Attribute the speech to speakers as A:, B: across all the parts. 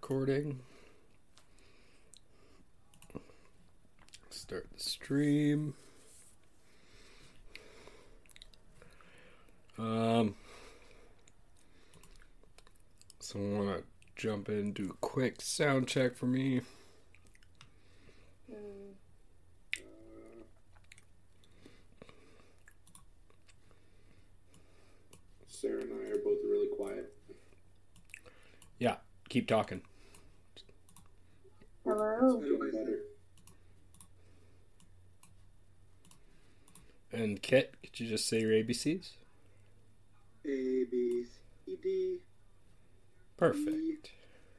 A: recording. Start the stream. So I want to jump in and do a quick sound check for me.
B: Sarah and I are both really quiet.
A: Yeah, keep talking.
C: Hello.
A: And Kit, could you just say your ABCs?
D: A, B, C, D.
A: Perfect.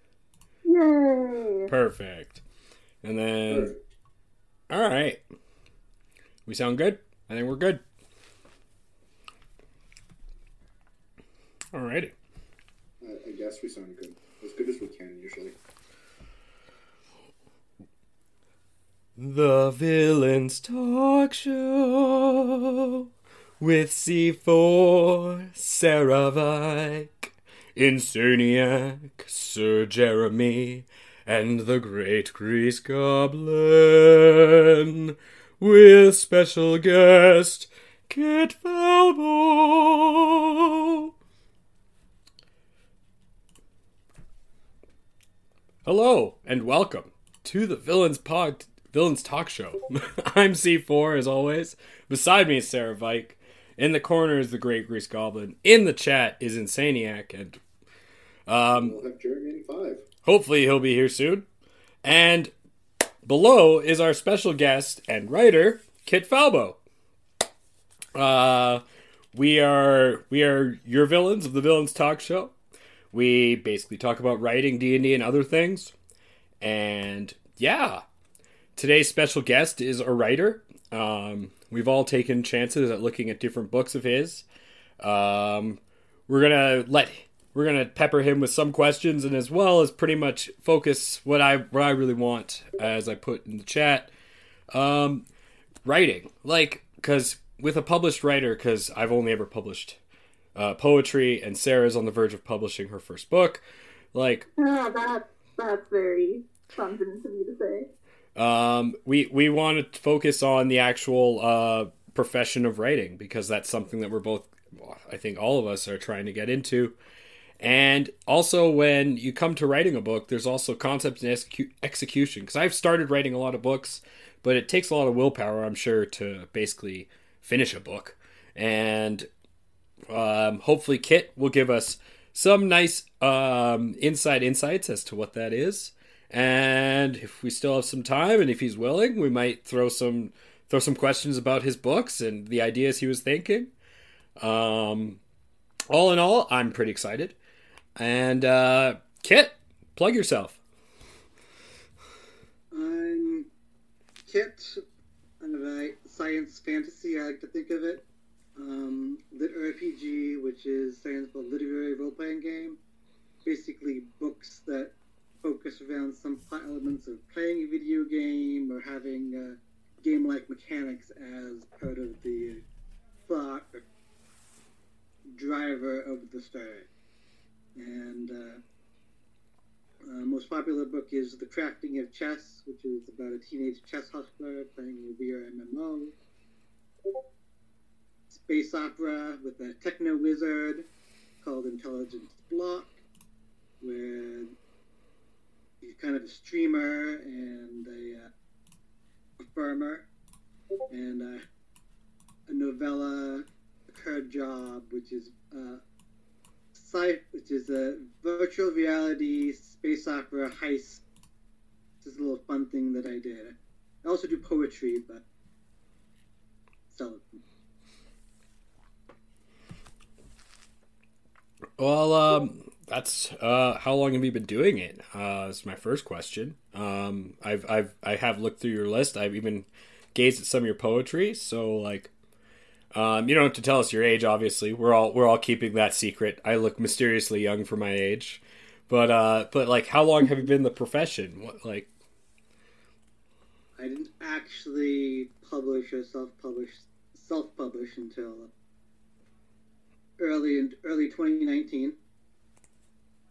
C: Yay!
A: Perfect. And then, all right. We sound good? I think we're good. Alrighty.
B: I guess we sound good. As good as we can, usually.
A: The Villains Talk Show with C4, Sarah Vike, Insaniac, Sir Jeremy, and the Great Grease Goblin with special guest Kit Falbo. Hello and welcome to the Villains Talk Show. I'm C4 as always. Beside me is Sarah Vike. In the corner is the Great Grease Goblin. In the chat is Insaniac, and
B: we'll have Jeremy in 5.
A: Hopefully he'll be here soon. And below is our special guest and writer, Kit Falbo. We are your villains of the Villains Talk Show. We basically talk about writing, D&D, and other things. And yeah, today's special guest is a writer. We've all taken chances at looking at different books of his. We're gonna pepper him with some questions, and as well as pretty much focus what I really want, as I put in the chat. Writing, because with a published writer, because I've only ever published poetry, and Sarah's on the verge of publishing her first book.
C: That's very confident of me to say.
A: We want to focus on the actual profession of writing, because that's something that we're both, I think all of us are trying to get into. And also, when you come to writing a book, there's also concept and execution. Because I've started writing a lot of books, but it takes a lot of willpower, I'm sure, to basically finish a book. And hopefully Kit will give us some nice insights as to what that is. And if we still have some time, and if he's willing, we might throw some questions about his books and the ideas he was thinking. All in all, I'm pretty excited. And Kit, plug yourself.
D: I'm Kit. I'm a science fantasy, I like to think of it. Lit RPG, which stands for literary role-playing game. Basically books that focus around some plot elements of playing a video game or having game-like mechanics as part of the thought or driver of the story. And most popular book is The Crafting of Chess, which is about a teenage chess hustler playing a VR MMO. Space opera with a techno wizard called Intelligence Block, where he's kind of a streamer and a farmer, and a novella, Her Job, which is a virtual reality space opera heist. This is a little fun thing that I did. I also do poetry, but so.
A: Well, that's how long have you been doing it? That's my first question. I have looked through your list. I've even gazed at some of your poetry. So you don't have to tell us your age. Obviously, we're all keeping that secret. I look mysteriously young for my age, but how long have you been in the profession? I
D: didn't actually publish or self-publish until early 2019.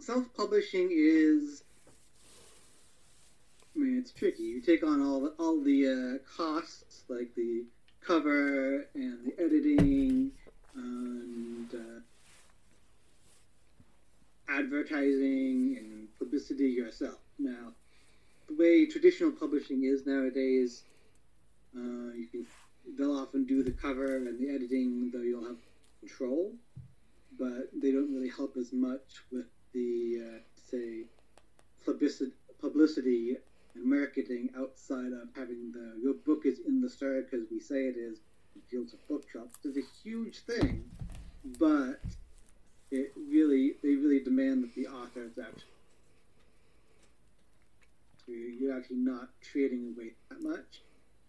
D: self-publishing is, I mean, it's tricky. You take on all the costs, like the cover and the editing and advertising and publicity yourself. Now, the way traditional publishing is nowadays, they'll often do the cover and the editing, though you'll have control, but they don't really help as much with the, say, publicity and marketing outside of having your book is in the store because we say it is in Fields of Bookshops. It's a huge thing, but they really demand that the author is actually, you're actually not trading away that much.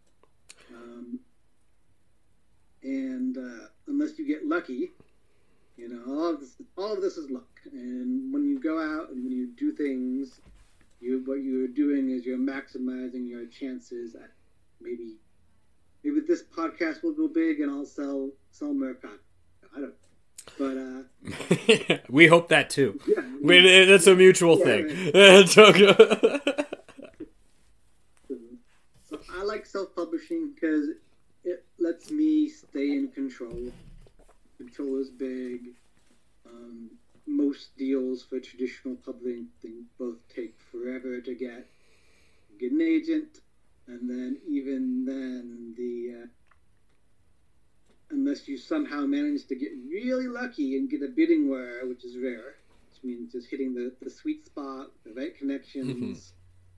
D: And unless you get lucky, all of this is luck. And when you go out and when you do things, what you're doing is you're maximizing your chances at maybe this podcast will go big and I'll sell more content. I don't know. But
A: we hope that too.
D: Yeah,
A: That's a mutual thing.
D: So I like self-publishing because it lets me stay in control. Control is big. Most deals for traditional publishing both take forever to get. You get an agent, and then even then, unless you somehow manage to get really lucky and get a bidding war, which is rare, which means just hitting the sweet spot, the right connections,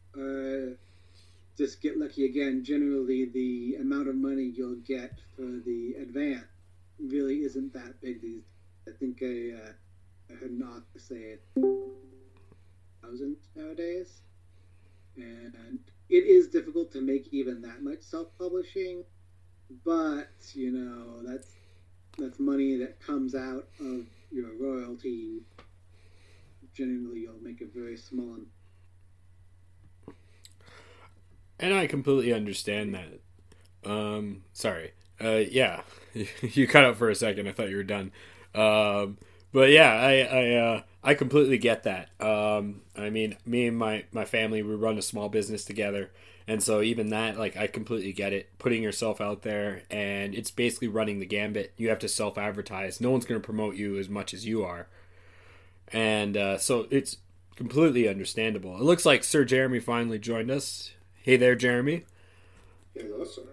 D: just get lucky again. Generally, the amount of money you'll get for the advance really isn't that big these days. I think I heard an author say it, 1,000 nowadays, and it is difficult to make even that much self-publishing, but that's money that comes out of your royalty. Generally, you'll make a very small.
A: And I completely understand that. Sorry. Yeah, you cut out for a second. I thought you were done. But yeah, I completely get that. I mean, me and my family, we run a small business together. And so even that, like, I completely get it. Putting yourself out there, and it's basically running the gambit. You have to self-advertise. No one's going to promote you as much as you are. And so it's completely understandable. It looks like Sir Jeremy finally joined us. Hey there, Jeremy.
B: Hello, sir.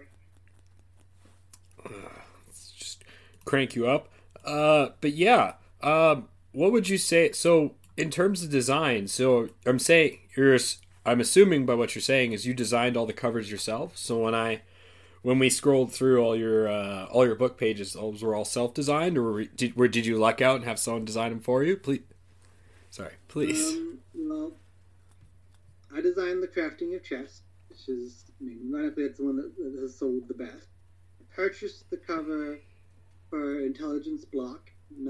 A: Let's just crank you up. But yeah, what would you say? So in terms of design, so I'm assuming by what you're saying is you designed all the covers yourself. So when we scrolled through all your book pages, those were all self-designed, or did you luck out and have someone design them for you? Please.
D: Well, I designed the crafting of chess, which is, ironically, it's the one that has sold the best. I purchased the cover for Intelligence Block.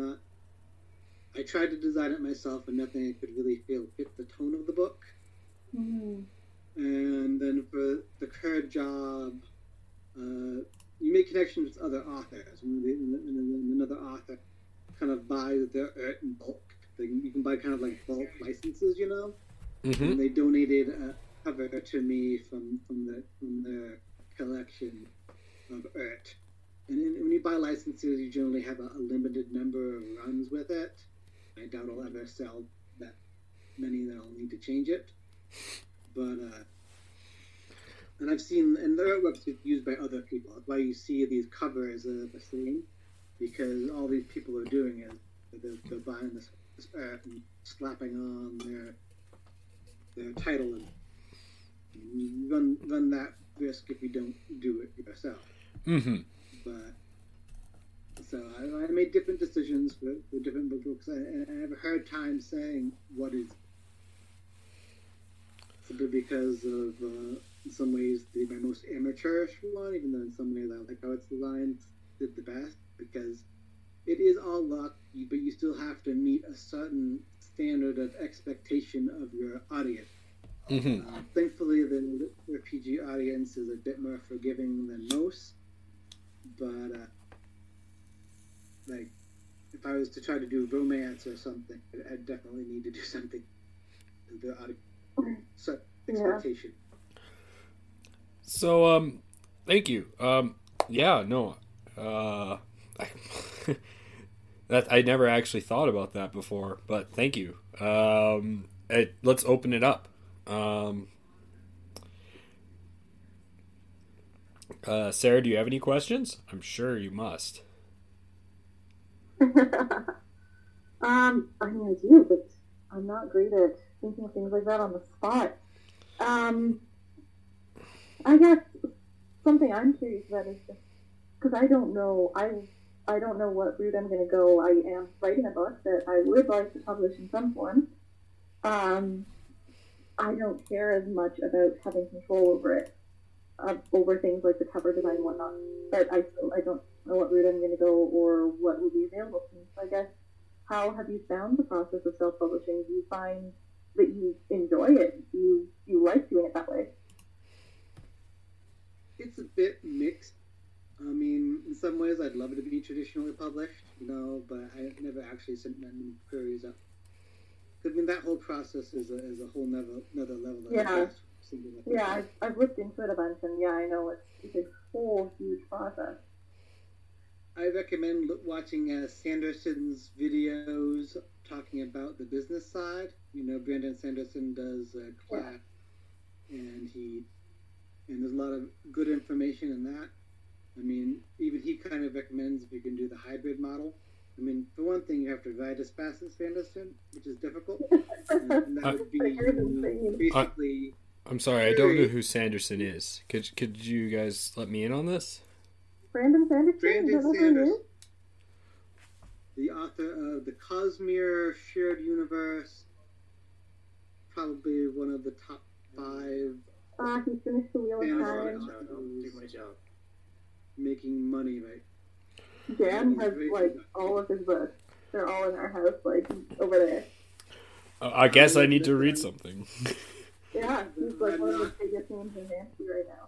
D: I tried to design it myself, and nothing I could really feel fit the tone of the book. Mm-hmm. And then for the current job, you make connections with other authors. And another author kind of buys their art in bulk. You can buy kind of like bulk licenses, Mm-hmm. And they donated a cover to me from their collection of art. And when you buy licenses, you generally have a limited number of runs with it. I doubt I'll ever sell that many that I'll need to change it. But and I've seen, and their artworks get used by other people. That's why you see these covers the same, because all these people are doing is they're buying this art and slapping on their title, and you run that risk if you don't do it yourself. Mm-hmm. But so I made different decisions for different books. I have a hard time saying what is, simply because of in some ways my most amateurish one, even though in some ways I like how it's designed, did the best, because it is all luck, but you still have to meet a certain standard of expectation of your audience. Mm-hmm. Thankfully, the RPG audience is a bit more forgiving than most, but if I was to try to do romance or something, I'd definitely need to do something out of expectation.
A: So, thank you. Yeah, no, that I never actually thought about that before, but thank you. Let's open it up. Sarah, do you have any questions? I'm sure you must.
C: I mean, I do, but I'm not great at thinking of things like that on the spot. I guess something I'm curious about is just because I don't know, I don't know what route I'm going to go. I am writing a book that I would like to publish in some form. I don't care as much about having control over it, over things like the cover design and whatnot. But I don't know what route I'm going to go or what will be available to me. So I guess, how have you found the process of self-publishing? Do you find that you enjoy it? Do you like doing it that way?
D: It's a bit mixed. I mean, in some ways, I'd love it to be traditionally published, but I never actually sent many queries up. I mean, that whole process is a whole another level of stress.
C: Yeah, I've looked into it a bunch, and yeah, I know it's a whole huge process.
D: I recommend watching Sanderson's videos talking about the business side. Brandon Sanderson does class, and there's a lot of good information in that. I mean, even he kind of recommends if you can do the hybrid model. I mean, for one thing, you have to write as fast as Sanderson, which is difficult. And that would be basically...
A: I'm sorry, I don't know who Sanderson is. Could you guys let me in on this?
C: Brandon Sanderson?
D: The author of the Cosmere Shared Universe, probably one of the top 5.
C: He finished The Wheel of Time.
D: Making money, right?
C: Dan has all of his books. They're all in our house, over there.
A: I guess I need to read something.
C: Yeah, he's one of the biggest names in fantasy right now.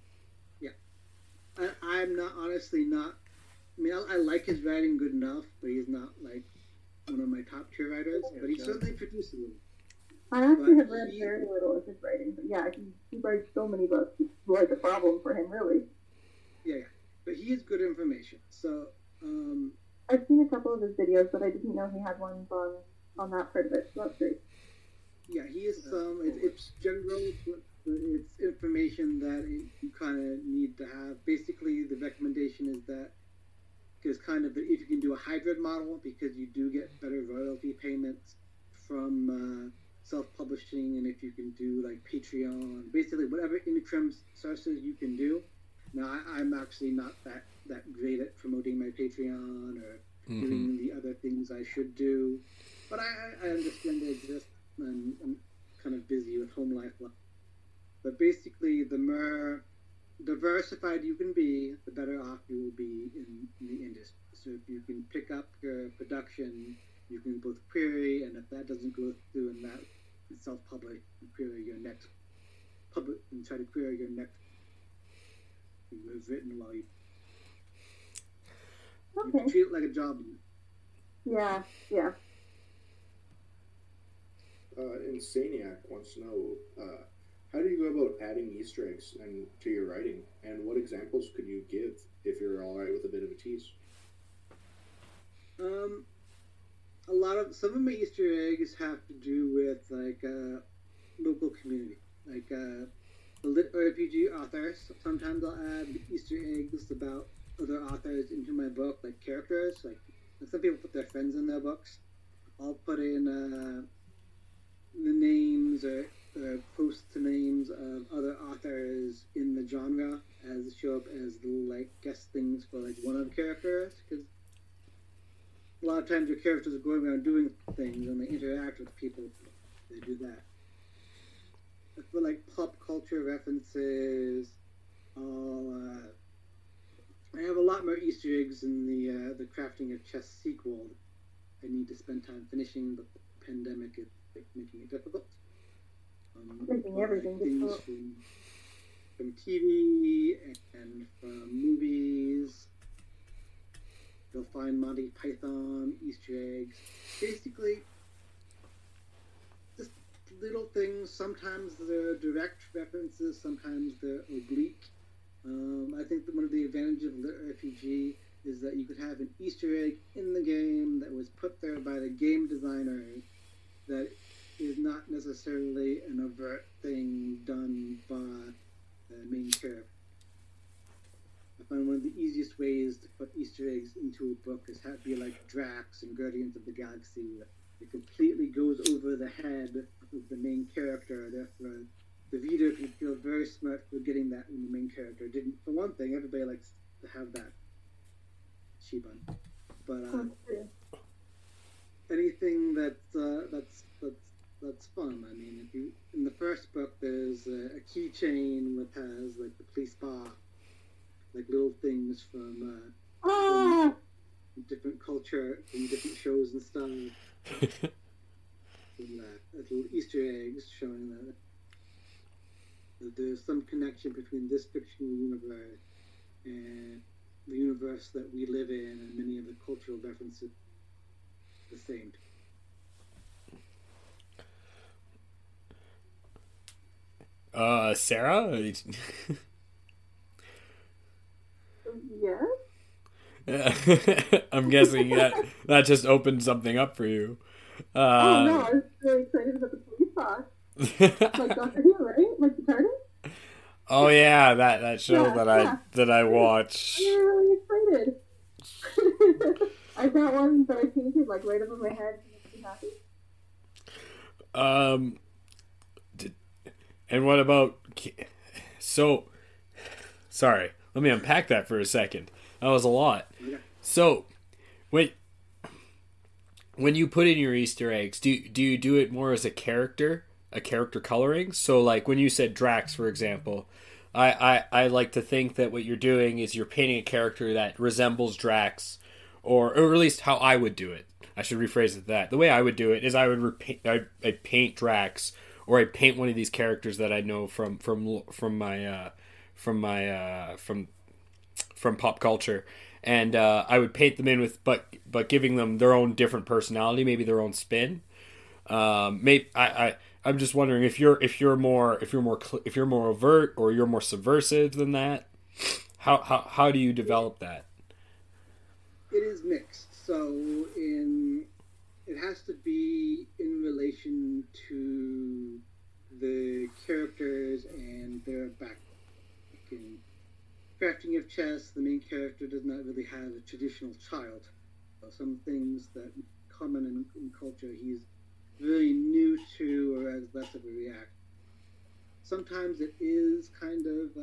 D: Yeah. I'm honestly not. I mean, I like his writing good enough, but he's not one of my top tier writers. But he certainly produces them.
C: I actually have read very little of his writing, but yeah, he writes so many books. It's a problem for him, really.
D: Yeah. But he has good information. So,
C: I've seen a couple of his videos, but I didn't know he had ones on that part of it. So that's great.
D: Yeah, he is some. It's general, but it's information that you kind of need to have. Basically, the recommendation is that because if you can do a hybrid model, because you do get better royalty payments from self-publishing, and if you can do Patreon, basically whatever income sources you can do. Now, I'm actually not that great at promoting my Patreon or doing the other things I should do, but I understand they exist, and I'm kind of busy with home life. But basically, the more diversified you can be, the better off you will be in the industry. So if you can pick up your production, you can both query, and if that doesn't go through and that self-publish, query your next public and try to query your next was written while you treat it like a job.
C: Yeah.
B: Insaniac wants to know, how do you go about adding Easter eggs to your writing, and what examples could you give if you're all right with a bit of a tease?
D: Some of my Easter eggs have to do with local community, lit RPG authors. Sometimes I'll add Easter eggs about other authors into my book, like characters. Some people put their friends in their books. I'll put in the names or close to names of other authors in the genre as show up as guest things for one of the characters, because a lot of times your characters are going around doing things and they interact with people. They do that. For pop culture references, I have a lot more Easter eggs in the Crafting of Chess sequel. I need to spend time finishing, but the pandemic is making it difficult.
C: Making everything difficult.
D: From TV and from movies. You'll find Monty Python Easter eggs. Basically, just little things. Sometimes they're direct references, sometimes they're oblique. I think that one of the advantages of Lit RPG is that you could have an Easter egg in the game that was put there by the game designer that is not necessarily an overt thing done by the main character. I find one of the easiest ways to put Easter eggs into a book is have it be like Drax and Guardians of the Galaxy. It completely goes over the head of the main character. Therefore, the reader can feel very smart for getting that when the main character didn't. For one thing, everybody likes to have that Shiban. But anything that's fun. I mean, if you in the first book, there's a keychain that has like the police bar, like little things from different culture and different shows and stuff. And, little Easter eggs showing that there's some connection between this fictional universe and the universe that we live in, and many of the cultural references the same.
A: Sarah?
C: Yes?
A: I'm guessing that just opened something up for you.
C: Oh no, I was really excited about the police box. Like Doctor Who, right? Like the TARDIS?
A: Oh yeah, that show that I watched.
C: I'm really excited. I've got one that I painted like right above my head to make me happy.
A: And what about... So, sorry, let me unpack that for a second. That was a lot. So, when you put in your Easter eggs, do you do it more as a character coloring? So, like when you said Drax, for example, I like to think that what you're doing is you're painting a character that resembles Drax, or at least how I would do it. I should rephrase it that. The way I would do it is I'd paint Drax, or I paint one of these characters that I know from pop culture, and I would paint them in with, but giving them their own different personality, maybe their own spin. I'm just wondering if you're more overt or you're more subversive than that. How do you develop that?
D: It is mixed. So it has to be in relation to the characters and their background. In Crafting of Chess, the main character does not really have a traditional child. So some things that common in culture he's really new to or has less of a react. Sometimes it is kind of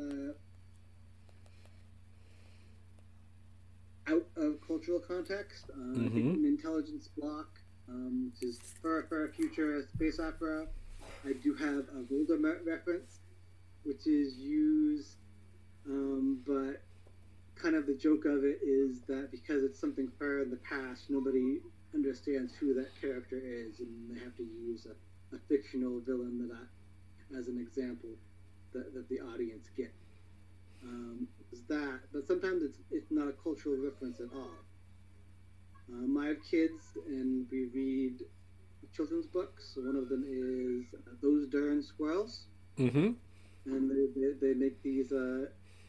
D: out of cultural context. I think in Intelligence Block, which is for a future space opera, I do have a Voldemort reference, which is used, but kind of the joke of it is that because it's something far in the past, nobody understands who that character is, and they have to use a fictional villain as an example that the audience get. But sometimes it's not a cultural reference at all. I have kids, and we read children's books. One of them is Those Darn Squirrels, and they make these the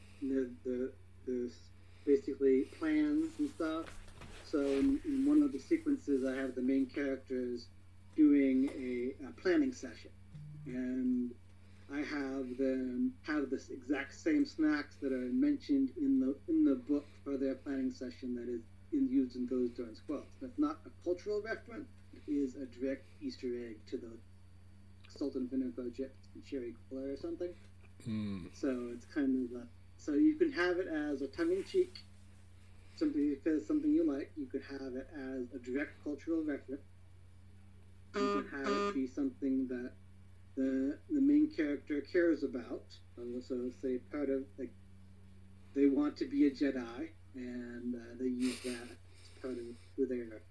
D: basically plans and stuff. So in one of the sequences, I have the main characters doing a planning session, and I have them have this exact same snacks that are mentioned in the book for their planning session that is used in Those Darn Squirrels. That's not a cultural reference. It is a direct Easter egg to the salt and vinegar chips and cherry cola or something. So it's kind of so you can have it as a tongue-in-cheek, simply because it's something you like. You could have it as a direct cultural reference. You could have it be something that the main character cares about. So say part of, like, they want to be a Jedi, and they use that as part of who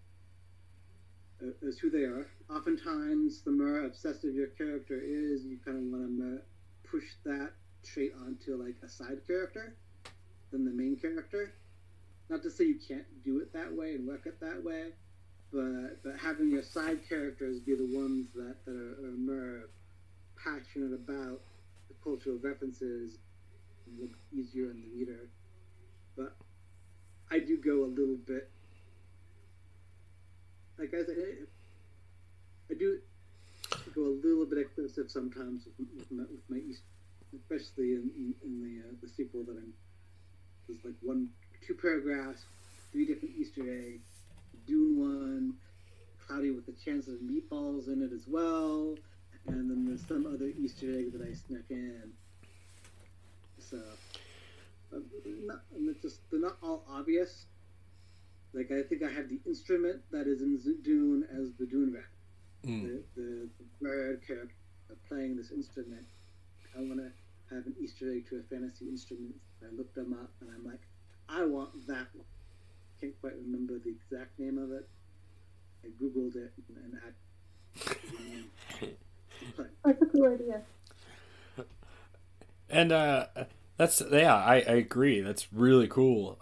D: they are. Oftentimes, the more obsessive your character is, you kind of want to push that trait onto like a side character than the main character. Not to say you can't do it that way and work it that way, but having your side characters be the ones that are more passionate about the cultural references look easier in the reader. But I do go a little bit, like I said, I do go a little bit excessive sometimes with my Easter, especially in the sequel that there's like 2 paragraphs, 3 different Easter eggs, Dune one, Cloudy with the chance of meatballs in it as well, and then there's some other Easter egg that I snuck in. So, they're not all obvious. Like, I think I have the instrument that is in Dune as the Dune record. The bird character playing this instrument. I want to have an Easter egg to a fantasy instrument. I looked them up, and I'm like, I want that one. Can't quite remember the exact name of it. I googled it and
C: That's a cool idea.
A: And I agree. That's really cool.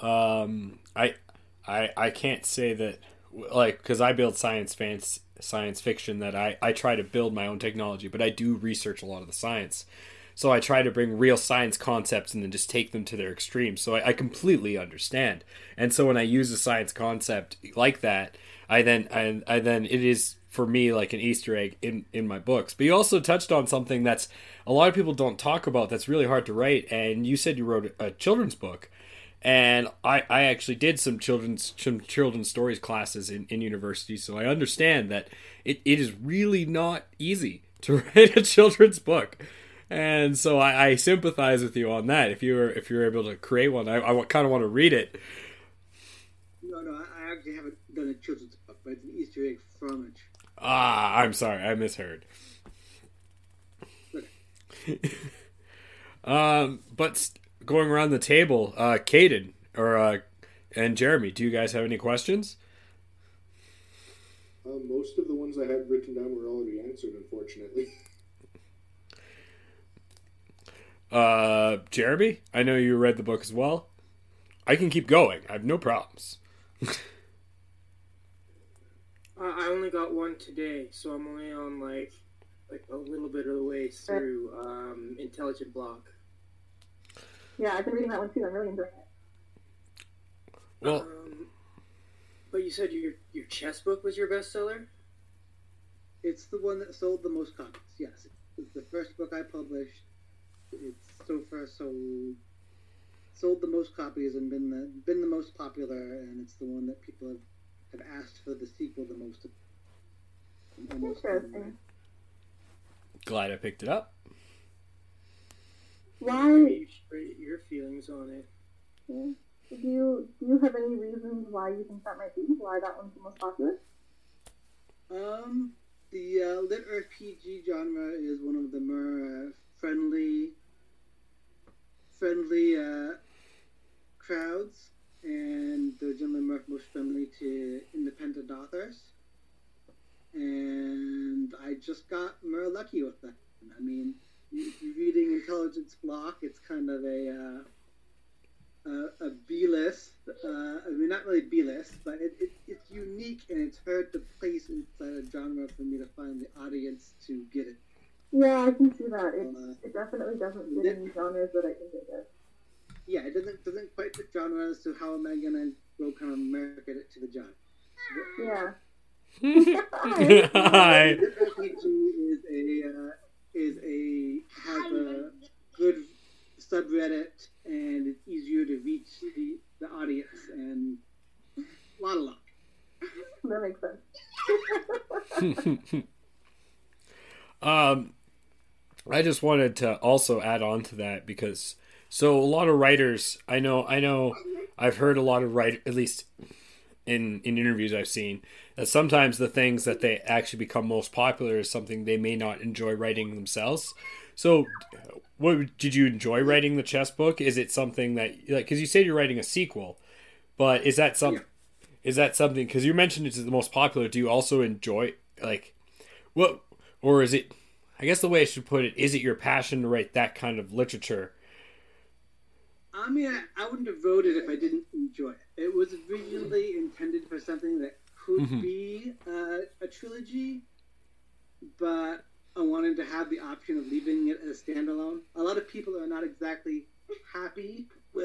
A: I can't say that, like, because I build science fiction, that I try to build my own technology, but I do research a lot of the science. So I try to bring real science concepts and then just take them to their extreme. So I completely understand. And so when I use a science concept like that, I then it is for me like an Easter egg in my books. But you also touched on something that's a lot of people don't talk about that's really hard to write. And you said you wrote a children's book. And I actually did some children's stories classes in university. So I understand that it is really not easy to write a children's book. And so I sympathize with you on that. If you're able to create one, I kind of want to read it.
D: No, I actually haven't done a children's book, but it's an Easter egg from it.
A: I'm sorry, I misheard. But going around the table, Caden and Jeremy, do you guys have any questions?
B: Most of the ones I had written down were already answered, unfortunately.
A: Jeremy, I know you read the book as well. I can keep going. I have no problems.
E: I only got one today, so I'm only on like a little bit of the way through Intelligent Block.
C: Yeah, I've been reading that one too. I'm really enjoying it.
A: Well,
E: but you said your chess book was your bestseller?
D: It's the one that sold the most copies. Yes, it's the first book I published. It's so far sold the most copies and been the most popular, and it's the one that people have asked for the sequel the most.
C: Interesting.
A: Glad I picked it up.
C: Why?
E: Maybe you should rate your feelings on it.
C: Yeah. Do you have any reasons why you think that might be? Why that one's the most popular?
D: The lit RPG genre is one of the more friendly crowds, and they're generally most friendly to independent authors. And I just got more lucky with that. I mean, if you're reading Intelligence Block, it's kind of a B-list. I mean, not really B-list, but it's unique and it's hard to place inside a genre for me to find the audience to get it.
C: Yeah, I can see that. It definitely doesn't fit any genres that I can think of.
D: Yeah, it doesn't quite fit genres, so how am I gonna go kind of market it to the genre?
C: Yeah.
A: Hi.
D: RPG has a good subreddit, and it's easier to reach the audience, and a lot of luck.
C: That makes sense.
A: I just wanted to also add on to that because so a lot of writers, I know I've heard a lot of writers, at least in interviews I've seen, that sometimes the things that they actually become most popular is something they may not enjoy writing themselves. So did you enjoy writing the chess book? Is it something that, like, because you said you're writing a sequel, but is that something, because you mentioned it's the most popular, do you also enjoy, like, what, or is it, I guess the way I should put it, is it your passion to write that kind of literature?
D: mean, I wouldn't have wrote it if I didn't enjoy it. It was originally intended for something that could be a trilogy, but I wanted to have the option of leaving it as standalone. A lot of people are not exactly happy with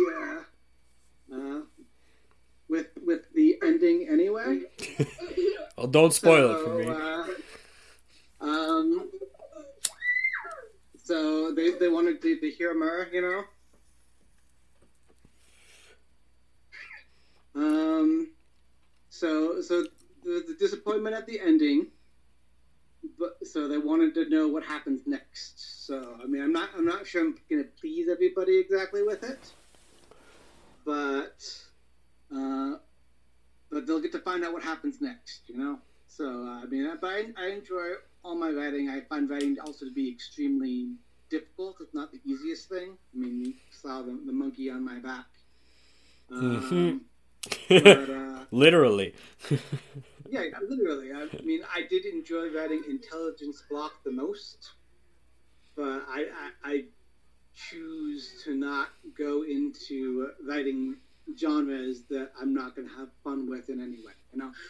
D: the ending anyway.
A: Well, don't spoil it for me.
D: So they wanted the humor, you know. So the disappointment at the ending, but so they wanted to know what happens next. So I mean, I'm not sure I'm gonna please everybody exactly with it, but they'll get to find out what happens next, you know. So I mean, but I enjoy all my writing. I find writing also to be extremely difficult. It's not the easiest thing. I mean, you saw the monkey on my back.
A: Literally.
D: Yeah, literally. I mean, I did enjoy writing Intelligence Block the most, but I choose to not go into writing genres that I'm not going to have fun with in any way. You know.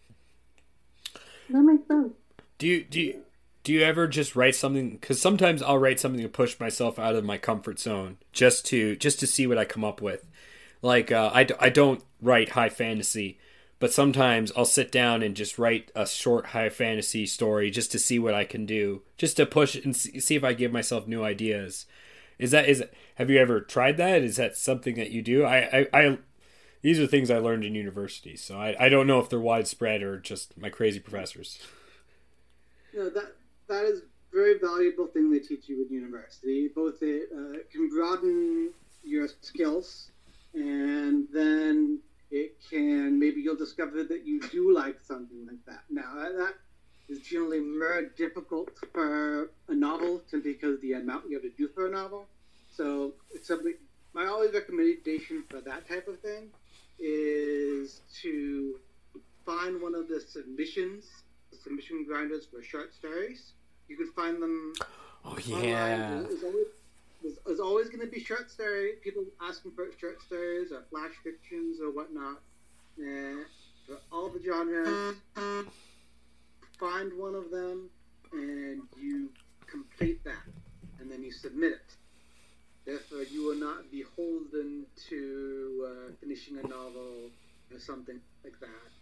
C: That makes sense.
A: Do you ever just write something? Because sometimes I'll write something to push myself out of my comfort zone, just to see what I come up with. Like I don't write high fantasy, but sometimes I'll sit down and just write a short high fantasy story just to see what I can do, just to push and see if I give myself new ideas. Have you ever tried that? Is that something that you do? I these are things I learned in university, so I don't know if they're widespread or just my crazy professors.
D: You know, that is a very valuable thing they teach you in university. Both it can broaden your skills, and then it can, maybe you'll discover that you do like something like that. Now, that is generally more difficult for a novel simply because the amount you have to do for a novel. So it's something, my always recommendation for that type of thing is to find one of the submission grinders for short stories. You can find them online. There's always going to be short story, people asking for short stories or flash fictions or whatnot. And for all the genres, find one of them and you complete that. And then you submit it. Therefore, you will not beholden to finishing a novel or something like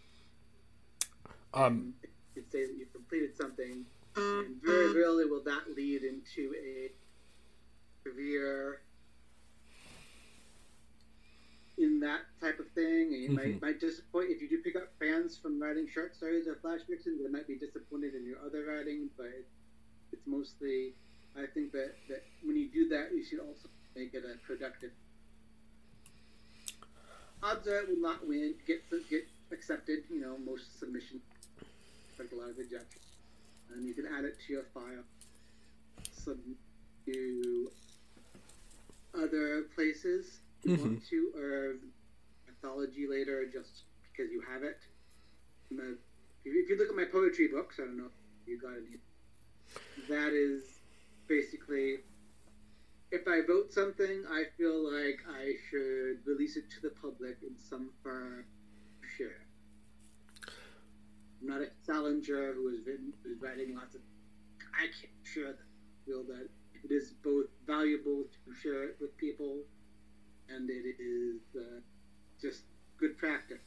D: that. You could say that you've completed something, and very rarely will that lead into a career in that type of thing. And it might disappoint if you do pick up fans from writing short stories or flash fiction. They might be disappointed in your other writing, but it's mostly, I think that when you do that, you should also make it a productive. Odds are it will not win, get accepted. You know, most submissions expect a lot of rejection, and you can add it to your file. To other places you want to, or anthology later, just because you have it. If you look at my poetry books, I don't know if you got any. That is basically, if I wrote something, I feel like I should release it to the public in some form to share. I'm not a Salinger who is writing lots of. I can't share that. I feel that it is both valuable to share it with people, and it is just good practice.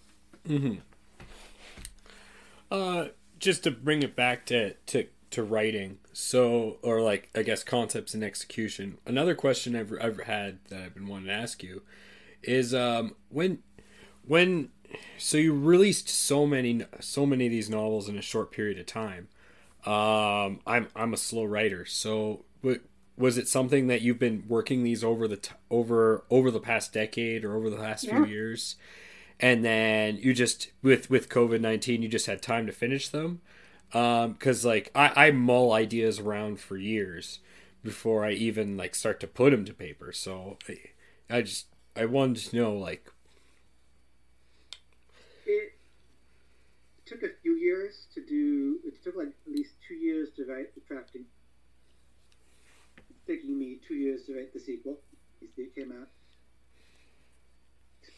A: Just to bring it back to writing, so, or like, I guess, concepts and execution. Another question I've had that I've been wanting to ask you is when so you released so many of these novels in a short period of time. I'm a slow writer, so was it something that you've been working these over the past decade or over the last few years, and then you just with COVID-19 you just had time to finish them? Because like I mull ideas around for years before I even like start to put them to paper. So I wanted to know, like,
D: it took a few years to do. It took like at least 2 years to write the drafting. It's taking me 2 years to write the sequel. You see, it came out.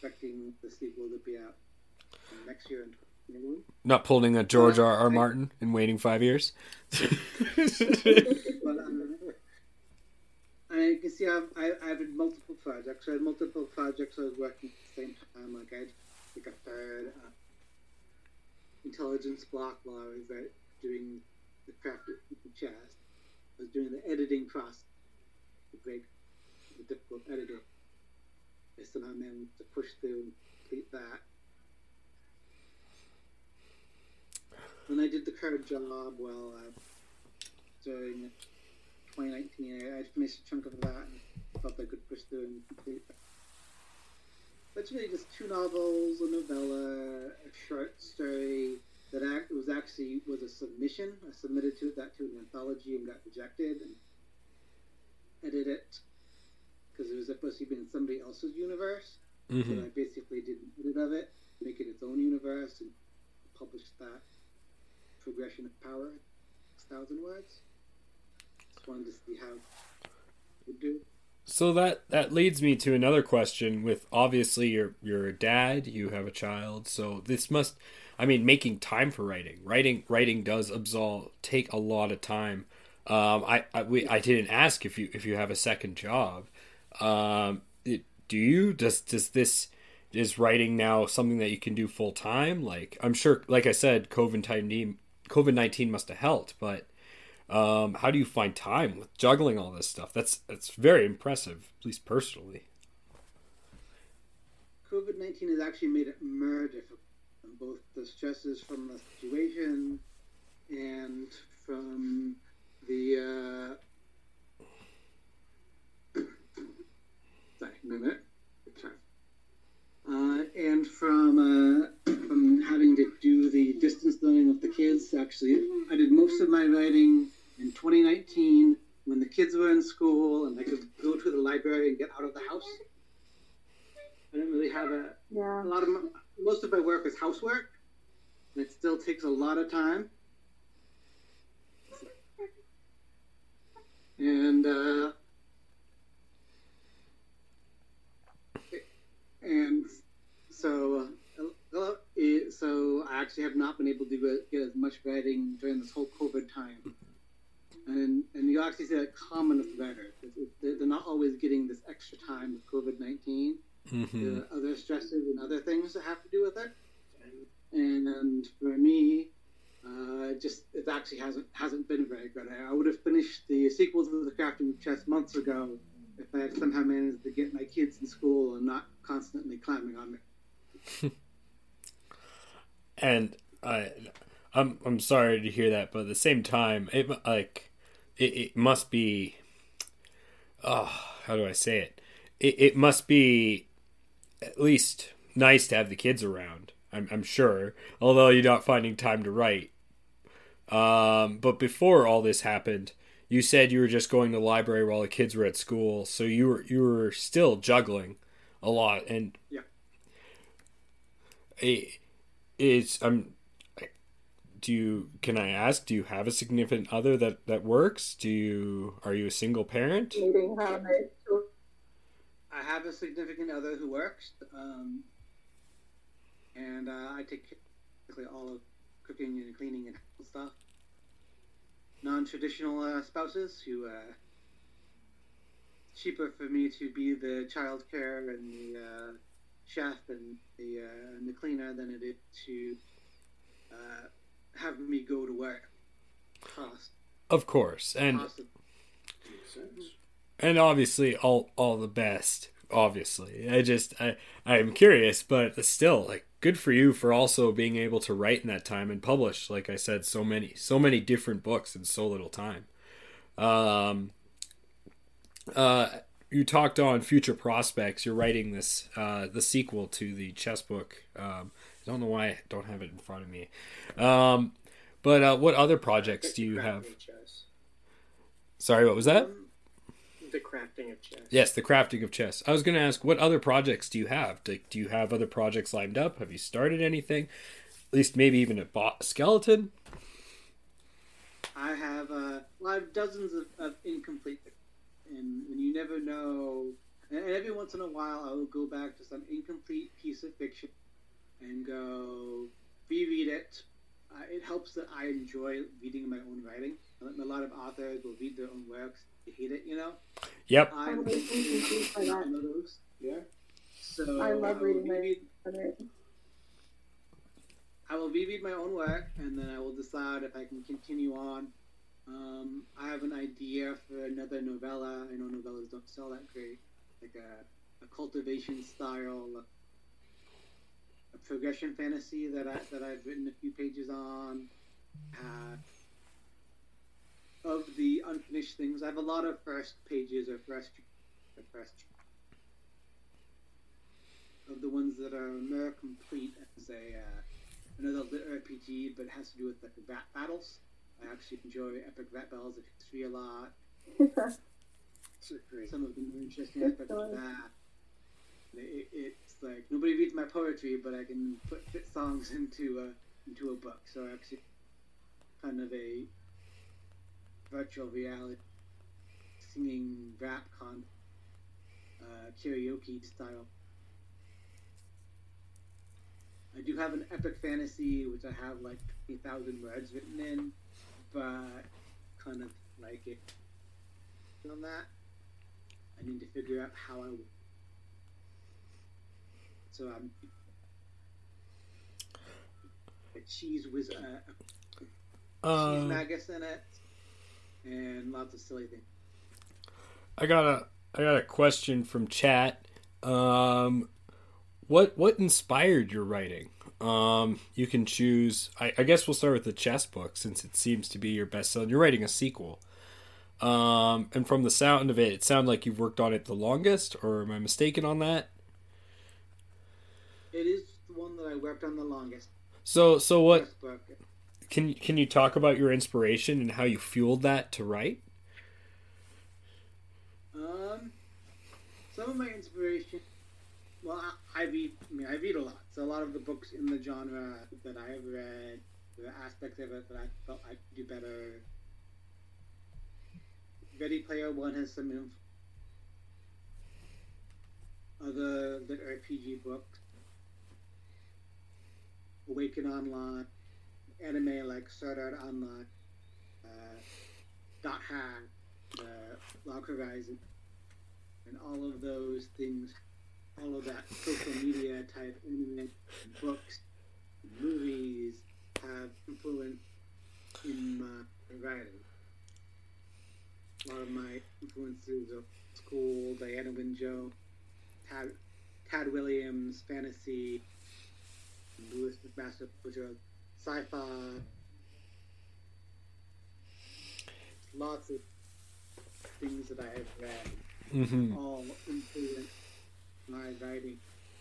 D: expecting the sequel to be out next year in 2021.
A: Not pulling a George R. Martin and waiting 5 years.
D: But I can see I've had multiple projects. I had multiple projects I was working at the same time. Like I had like a third intelligence block while I was doing the craft of chess. I was doing the editing process, the difficult editing. I somehow managed to push through and complete that. Then I did the current job while during 2019. I finished a chunk of that and felt I could push through and complete that. But it's really just 2 novels, a novella, a short story that was a submission. I submitted that to an anthology and got rejected and edited it because it was supposed to be in somebody else's universe.
A: Mm-hmm.
D: So I basically did an edit of it, make it its own universe, and published that. Progression of Power, 6,000 words. Just wanted to see how it would do.
A: So that leads me to another question. With obviously you're a dad, you have a child, so this must, I mean, making time for writing does take a lot of time. I didn't ask if you have a second job. Is writing now something that you can do full time? Like, I'm sure, like I said, COVID-19 must have helped, but how do you find time with juggling all this stuff? That's very impressive, at least personally.
D: COVID-19 has actually made it more difficult, both the stresses from the situation and from the sorry, a minute. And from having to do the distance learning with the kids. Actually, I did most of my writing in 2019 when the kids were in school and I could go to the library and get out of the house. I didn't really have a lot of most of my work is housework, and it still takes a lot of time. And so I actually have not been able to get as much writing during this whole COVID time. And you actually see that common with writers. They're not always getting this extra time with COVID-19.
A: Mm-hmm.
D: There are other stresses and other things that have to do with it. And for me, it actually hasn't been very good. I would have finished the sequels of The Crafting of Chess months ago if I had somehow managed to get my kids in school and not constantly climbing on me.
A: And I'm sorry to hear that, but at the same time, it must be, how do I say it? It must be at least nice to have the kids around. I'm sure, although you're not finding time to write. But before all this happened, you said you were just going to the library while the kids were at school, so you were still juggling a lot. And
D: yeah,
A: can I ask, do you have a significant other that works? Are you a single parent?
D: I have a significant other who works, and I take basically all of cooking and cleaning and stuff. Non-traditional spouses who cheaper for me to be the child care and the chef and the cleaner than it is to have me go to work. Cost.
A: Of course, and obviously all the best. Obviously, I'm curious, but still, like, good for you for also being able to write in that time and publish, like I said, so many different books in so little time. You talked on future prospects. You're writing this the sequel to the chess book. I don't know why I don't have it in front of me. But what other projects do you have? Sorry, what was that?
E: The Crafting of Chess.
A: Yes, The Crafting of Chess. I was going to ask, what other projects do you have? Do you have other projects lined up? Have you started anything? At least maybe even a skeleton?
D: I have dozens of incomplete, and you never know. And every once in a while, I will go back to some incomplete piece of fiction and go reread it. It helps that I enjoy reading my own writing. A lot of authors will read their own works. They hate it, you know?
A: Yep.
D: I'm one of those.
B: Yeah.
C: I
D: So
C: love reading my writing.
D: I will reread my own work, and then I will decide if I can continue on. I have an idea for another novella. I know novellas don't sell that great. Like a cultivation style, a progression fantasy that I've written a few pages on. Of the unfinished things, I have a lot of first pages or first of the ones that are more complete as another lit RPG, but it has to do with like the rat battles. I actually enjoy epic rat battles of history a lot. Some of the more interesting aspects of that. It's like nobody reads my poetry, but I can fit songs into a book. So actually, kind of a virtual reality singing rap karaoke style. I do have an epic fantasy, which I have like 50,000 words written in, but kind of like it on that. I need to figure out how I would. So I'm a cheese with cheese magus in it, and lots of silly things.
A: I got a question from chat. What inspired your writing? You can choose. I guess we'll start with the chess book since it seems to be your best seller. You're writing a sequel. And from the sound of it sounds like you've worked on it the longest, or am I mistaken on that?
D: It is the one that I worked on the longest.
A: So what? Can you talk about your inspiration and how you fueled that to write?
D: Some of my inspiration. Well, I read a lot. So a lot of the books in the genre that I have read, the aspects of it that I felt I could do better. Ready Player One has some other lit RPG books. Awaken Online, anime like Sword Art Online, Dot Hack, Log Horizon, and all of those things, all of that social media type anime, books, movies have influence in my writing. A lot of my influences are school, Diana Winjo, Tad Williams, fantasy, Lewis McMaster, which are sci-fi. Lots of things that I have read, all influence my writing.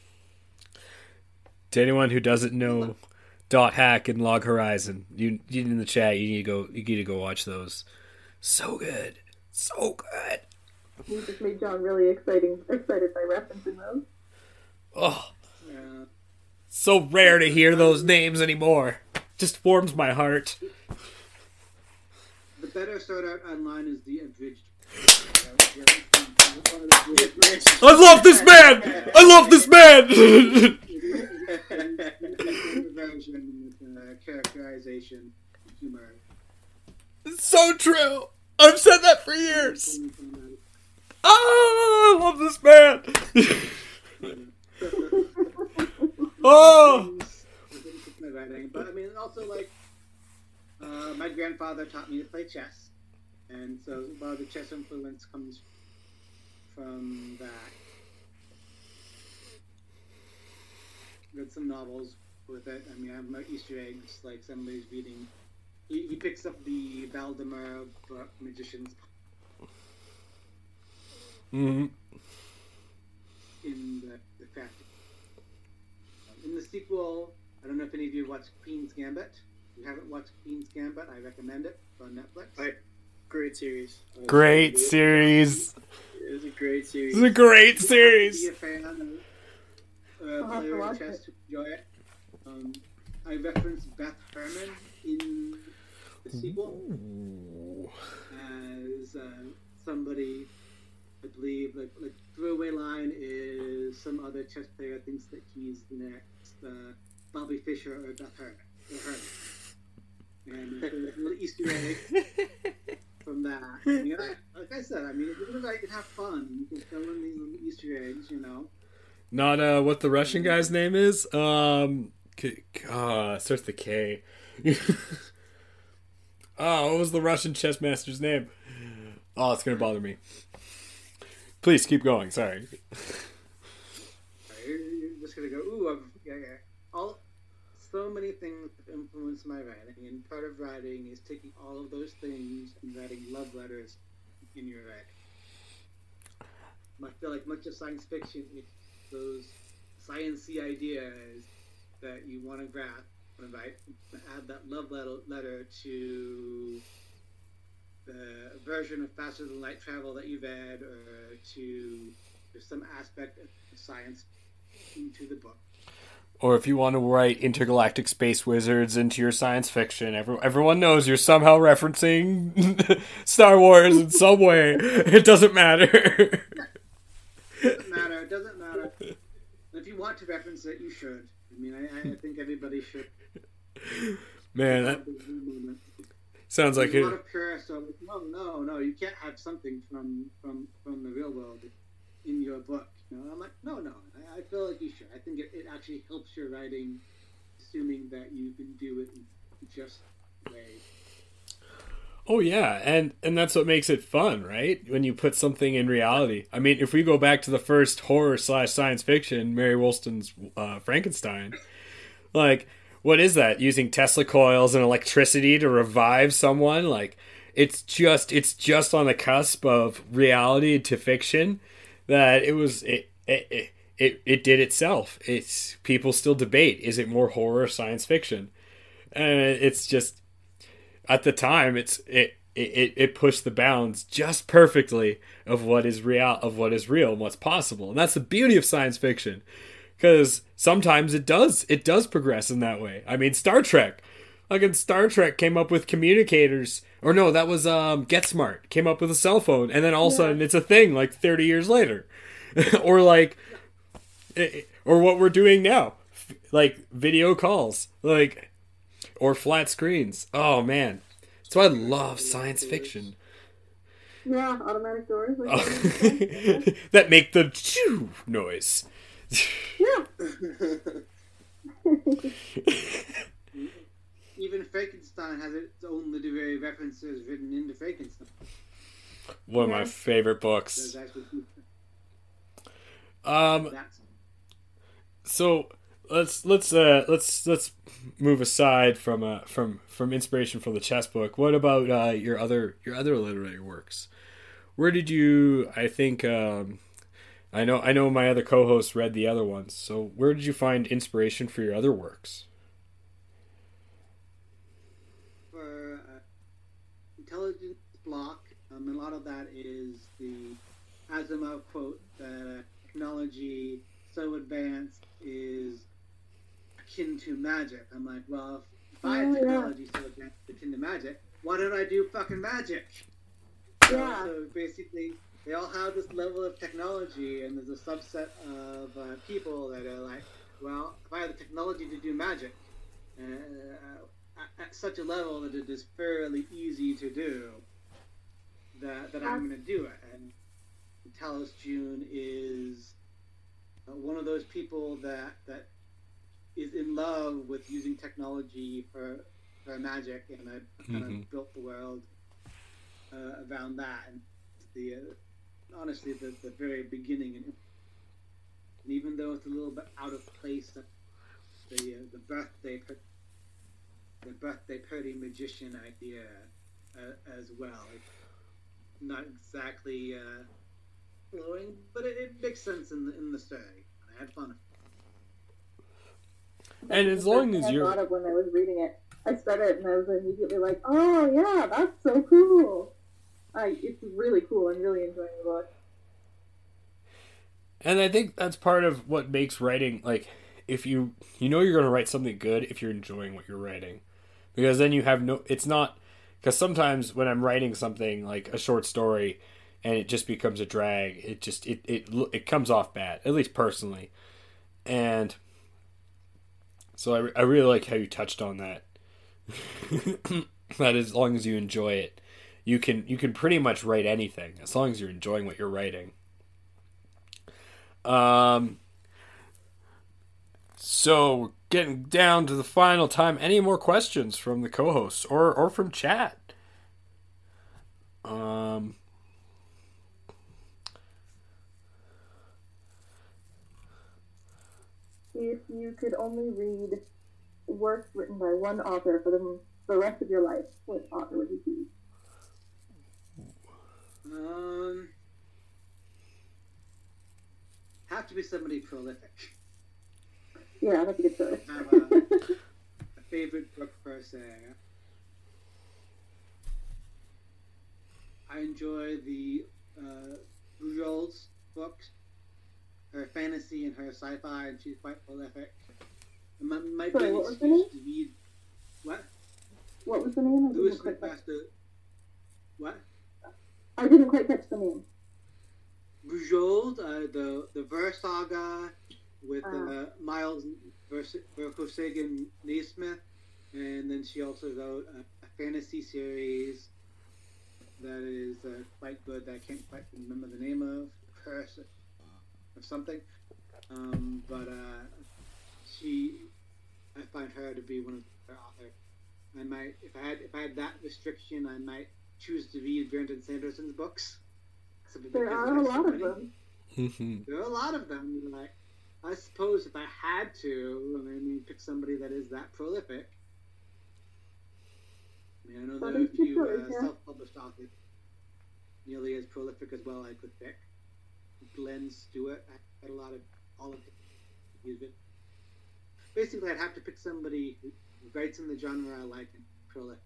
A: To anyone who doesn't know Dot Hack and Log Horizon, you in the chat, you need to go watch those. So good. So good.
C: You just made John really excited by referencing those.
A: Oh.
D: Yeah.
A: So rare to hear those names anymore. Just warms my heart.
D: The better Sword Art Online is the abridged.
A: I love this man! I love this man!
D: Version with characterization, humor.
A: It's so true! I've said that for years! Oh, I love this man! Oh!
D: But I mean, also like, my grandfather taught me to play chess, and so a lot of the chess influence comes from that. Read some novels with it. I mean, I have my Easter eggs, like somebody's reading. He picks up the Valdemar book, Magician's.
A: Mm-hmm.
D: In the crafting. In the sequel, I don't know if any of you watched Queen's Gambit. If you haven't watched Queen's Gambit, I recommend it. It's on Netflix.
E: Great series.
A: Great series.
E: It was a great series.
A: It's a great series.
D: Be a fan of player of chess to enjoy it. I referenced Beth Herman in the sequel as somebody I believe like throwaway line is some other chess player thinks that he's the next Bobby Fischer or Beth Hurley. And there's a little Easter egg from that. You know, like I said, I mean, if you're gonna write and have fun, you can fill in these little Easter eggs, you know.
A: Not what the Russian guy's name is. Starts with the K. What was the Russian chess master's name? Oh, it's gonna bother me. Please keep going. Sorry.
D: You're just gonna go. Ooh, yeah. So many things have influenced my writing, and part of writing is taking all of those things and writing love letters in your writing. I feel like much of science fiction is those science-y ideas that you want to grasp and write, add that love letter to the version of Faster Than Light Travel that you read, or to some aspect of science into the book.
A: Or if you want to write intergalactic space wizards into your science fiction, everyone knows you're somehow referencing Star Wars in some way. It doesn't matter.
D: It doesn't matter. If you want to reference it, you should. I mean, I think everybody should.
A: Man, that sounds like
D: a lot of purists are like, no, you can't have something from the real world in your book. You know, I'm like, no, I feel like you should. I think it actually helps your writing, assuming that you can do it in just way.
A: Oh yeah, and that's what makes it fun, right? When you put something in reality. I mean, if we go back to the first horror / science fiction, Mary Wollston's Frankenstein, like, what is that? Using Tesla coils and electricity to revive someone? Like, it's just on the cusp of reality to fiction that it did itself. It's people still debate, is it more horror or science fiction? And it's just, at the time, it pushed the bounds just perfectly of what is real and what's possible. And that's the beauty of science fiction, because sometimes it does progress in that way. I mean, Star Trek. Like, Star Trek came up with communicators, or no, that was Get Smart came up with a cell phone, and then all of a sudden it's a thing like 30 years later. Or like, or what we're doing now, like video calls, like, or flat screens. Oh man, that's why I love science fiction.
C: Yeah, automatic doors. Like
A: that make the choo noise.
C: Yeah.
D: Even Frankenstein has its own literary references written into Frankenstein.
A: One of my favorite books. So let's move aside from inspiration from the chess book. What about your other literary works? Where did you? I think I know my other co-hosts read the other ones. So where did you find inspiration for your other works?
D: For Intelligence Block, a lot of that is the Asimov quote that technology so advanced is akin to magic. I'm like, well, if I had technology so advanced akin to magic, why don't I do fucking magic?
C: Yeah.
D: So basically, they all have this level of technology, and there's a subset of people that are like, well, if I had the technology to do magic at such a level that it is fairly easy to do, that I'm going to do it. And Talos June is one of those people that is in love with using technology for magic, and I kind of built the world around that. And honestly, the very beginning, and even though it's a little bit out of place, the birthday party magician idea as well. It's not exactly flowing, but it makes sense in the story. I had fun.
A: And as long as you're...
C: I thought of when I was reading it. I started and I was immediately like, oh yeah, that's so cool. It's really cool. I'm really enjoying the book.
A: And I think that's part of what makes writing, like, if you know you're going to write something good if you're enjoying what you're writing. Because then you have no... It's not... Because sometimes when I'm writing something, like a short story, and it just becomes a drag. It comes off bad, at least personally. And so I really like how you touched on that. That as long as you enjoy it, you can pretty much write anything as long as you're enjoying what you're writing. So getting down to the final time. Any more questions from the co-hosts or from chat?
C: If you could only read works written by one author for the rest of your life, what author would you choose?
D: Have to be somebody prolific.
C: Yeah, that's a good choice.
D: I have a favorite book per se. I enjoy the Bujold's books, her fantasy and her sci-fi, and she's quite prolific. My
C: Sorry, what was the name?
D: What?
C: What was the name?
D: Louis McMaster. What?
C: I didn't quite catch the name.
D: Bujold, the Ver Saga with Miles Verhoeven Naismith, and then she also wrote a fantasy series that is quite good that I can't quite remember the name of, Curse of something. But I find her to be one of the authors. I might, if I had that restriction, I might choose to read Brandon Sanderson's books.
C: There are a lot of them.
D: There are a lot of them. Like, I suppose if I had to, I mean, pick somebody that is that prolific. I mean, I know there are a few self-published authors nearly as prolific as well I could pick. Glenn Stewart, I had a lot of all of it. Basically, I'd have to pick somebody who writes in the genre I like and prolific.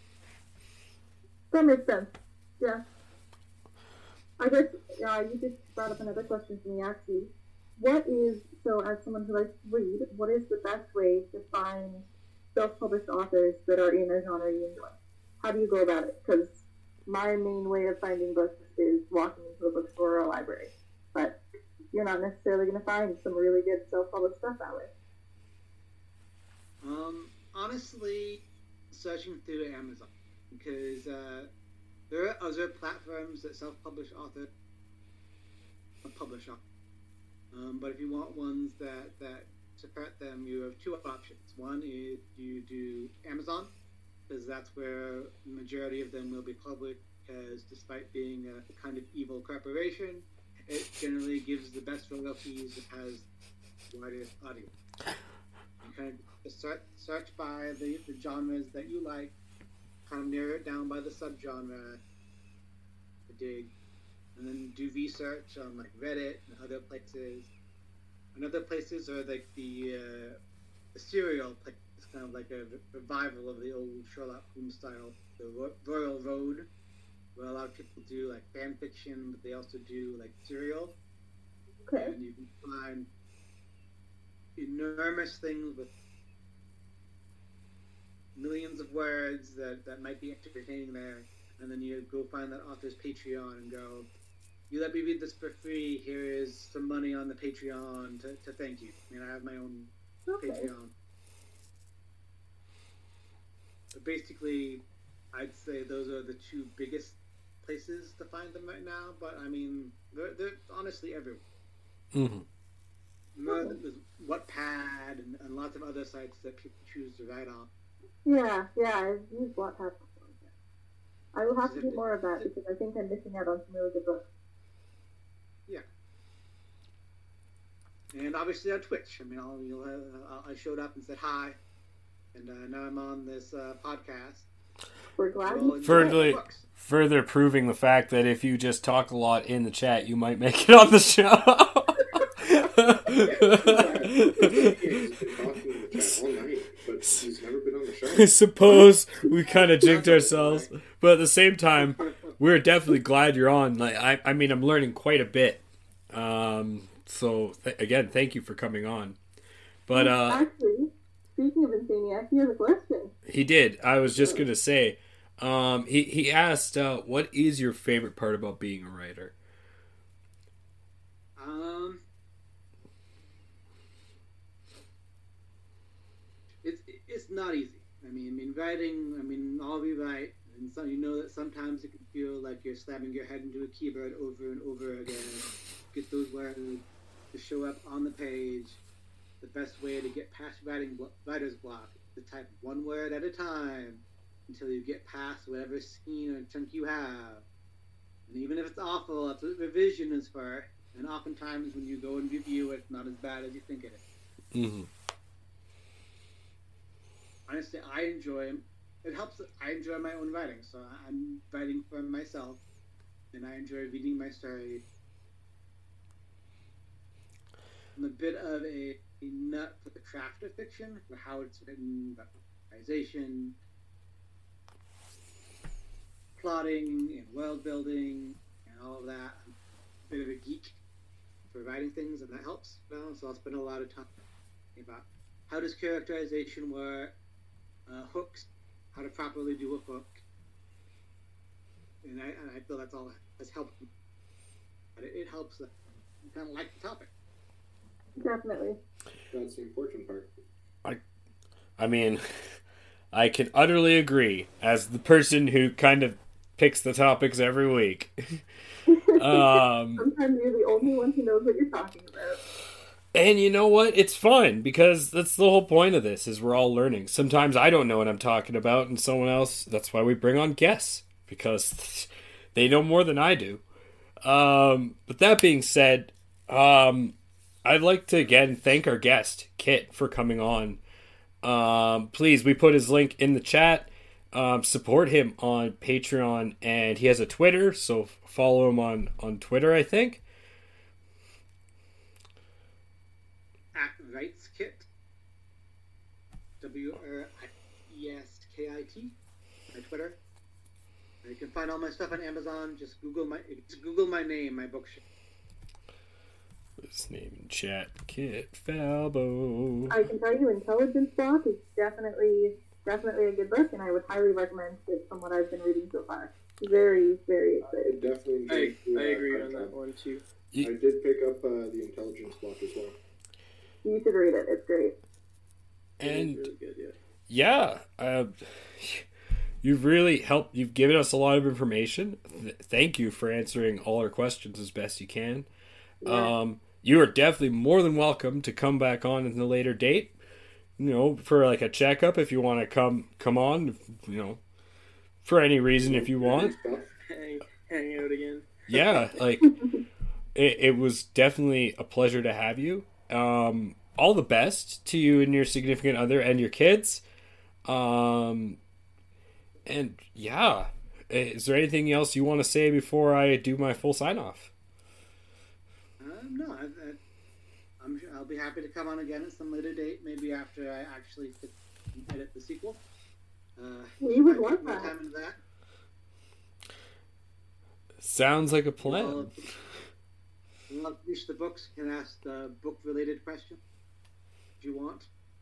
C: That makes sense. Yeah. I guess you just brought up another question for me, actually. So as someone who likes to read, what is the best way to find self-published authors that are in a genre you enjoy? How do you go about it? Because my main way of finding books is walking into a bookstore or a library. But you're not necessarily going to find some really good self-published stuff that way.
D: Honestly, searching through Amazon. Because there are other platforms that self-publish authors publish on. But if you want ones that support them, you have two options. One is you do Amazon, because that's where the majority of them will be published, because despite being a kind of evil corporation, it generally gives the best royalties, it has the widest audience. You kind of search by the genres that you like, kind of narrow it down by the subgenre to dig, and then do research on like Reddit and other places. And other places are like the serial place. It's kind of like a revival of the old Sherlock Holmes style, the Royal Road, where a lot of people do like fan fiction, but they also do like serial.
C: Okay.
D: And you can find enormous things with millions of words that might be entertaining there, and then you go find that author's Patreon and go, you let me read this for free, here is some money on the Patreon to thank you. I mean, I have my own Patreon. But basically, I'd say those are the two biggest places to find them right now, but I mean, they're honestly everywhere.
A: Mm-hmm.
D: There's Wattpad and lots of other sites that people choose to write on.
C: Yeah, I've used Wattpad before. I will have to do more of that because I think I'm missing out on some really good books.
D: Yeah. And obviously on Twitch. I mean, I showed up and said hi, and now I'm on this podcast.
C: We're glad
A: further proving the fact that if you just talk a lot in the chat, you might make it on the show. I suppose we kind of jinked ourselves, but at the same time, we're definitely glad you're on. Like, I mean, I'm learning quite a bit. So again, thank you for coming on. But
C: actually, speaking of Insaniac, he has a question.
A: He did. I was just gonna say, He asked, what is your favorite part about being a writer?
D: It's not easy. I mean, writing. I mean, all we write, and so you know that sometimes it can feel like you're slamming your head into a keyboard over and over again. Get those words to show up on the page. The best way to get past writer's block is to type one word at a time until you get past whatever scene or chunk you have. And even if it's awful, that's what revision is for. And oftentimes when you go and review it, it's not as bad as you think it is.
A: Mm-hmm.
D: Honestly, I enjoy my own writing, so I'm writing for myself, and I enjoy reading my story. I'm a bit of a nut for the craft of fiction, for how it's written, about organization, plotting, and world building, and all of that. I'm a bit of a geek for writing things, and that helps. So I'll spend a lot of time thinking about how does characterization work, hooks, how to properly do a hook, and I feel that's all has helped me. But it helps that you kind of like the topic.
C: Definitely.
B: That's the important part.
A: I mean, I can utterly agree as the person who kind of picks the topics every week.
C: Sometimes you're the only one who knows what you're talking about.
A: And you know what? It's fun because that's the whole point of this is we're all learning. Sometimes I don't know what I'm talking about and someone else, that's why we bring on guests because they know more than I do. But that being said, I'd like to again thank our guest, Kit, for coming on. Please, we put his link in the chat. Support him on Patreon, and he has a Twitter, so follow him on Twitter, I think.
D: At WriteSkit, WRIESKIT, my Twitter. You can find all my stuff on Amazon. Just Google my name, my bookshelf.
A: His name in chat, Kit Falbo.
C: I can tell you, Intelligence Block is definitely a good book, and I would highly recommend it from what I've been reading so far. Very, very exciting.
E: I agree on that one too.
B: I did pick up the Intelligence Block as well.
C: You should read it. It's great.
A: And
E: Really good,
A: yeah, you've really helped. You've given us a lot of information. Thank you for answering all our questions as best you can.
C: Yeah.
A: You are definitely more than welcome to come back on in a later date. You know, for like a checkup if you want to come on. You know, for any reason if you want.
E: Hang out again.
A: Yeah, like it was definitely a pleasure to have you. All the best to you and your significant other and your kids. And yeah, is there anything else you want to say before I do my full sign off?
D: No, I'll be happy to come on again at some later date, maybe after I actually edit the sequel.
C: We would want
D: more
C: that.
D: time into that.
A: Sounds like a plan.
D: I'll finish the books. You can ask the book-related question if you want.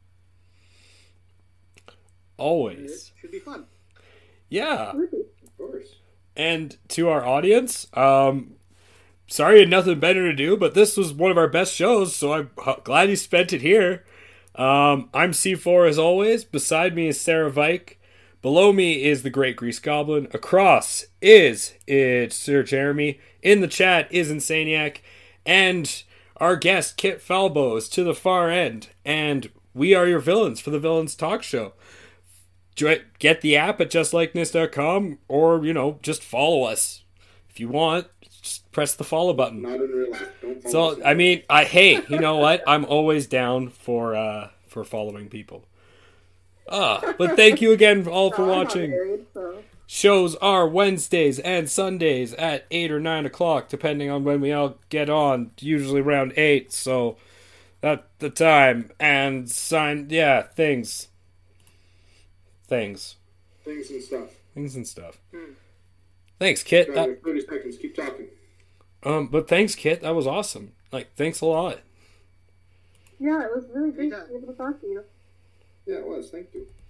A: Always.
D: It should be fun.
A: Yeah.
B: Of course.
A: And to our audience, sorry you had nothing better to do, but this was one of our best shows, so I'm glad you spent it here. I'm C4 as always. Beside me is Sarah Vike. Below me is the Great Grease Goblin. Across it's Sir Jeremy. In the chat is Insaniac. And our guest, Kit Falbo, is to the far end. And we are your villains for the Villains Talk Show. Get the app at justlikeness.com or, just follow us. If you want, just press the follow button.
B: Not in real life. Don't follow us.
A: So, I mean, hey, you know what? I'm always down for following people. But thank you again all for
C: I'm not
A: watching.
C: married, so.
A: Shows are Wednesdays and Sundays at 8 or 9 o'clock, depending on when we all get on, usually around 8, so that's the time. And things.
B: Things and stuff.
A: Thanks, Kit.
B: 30 seconds. Keep talking.
A: But thanks, Kit. That was awesome. Thanks a lot.
C: Yeah, it was really great to be able to talk to you.
B: Yeah, it was. Thank you.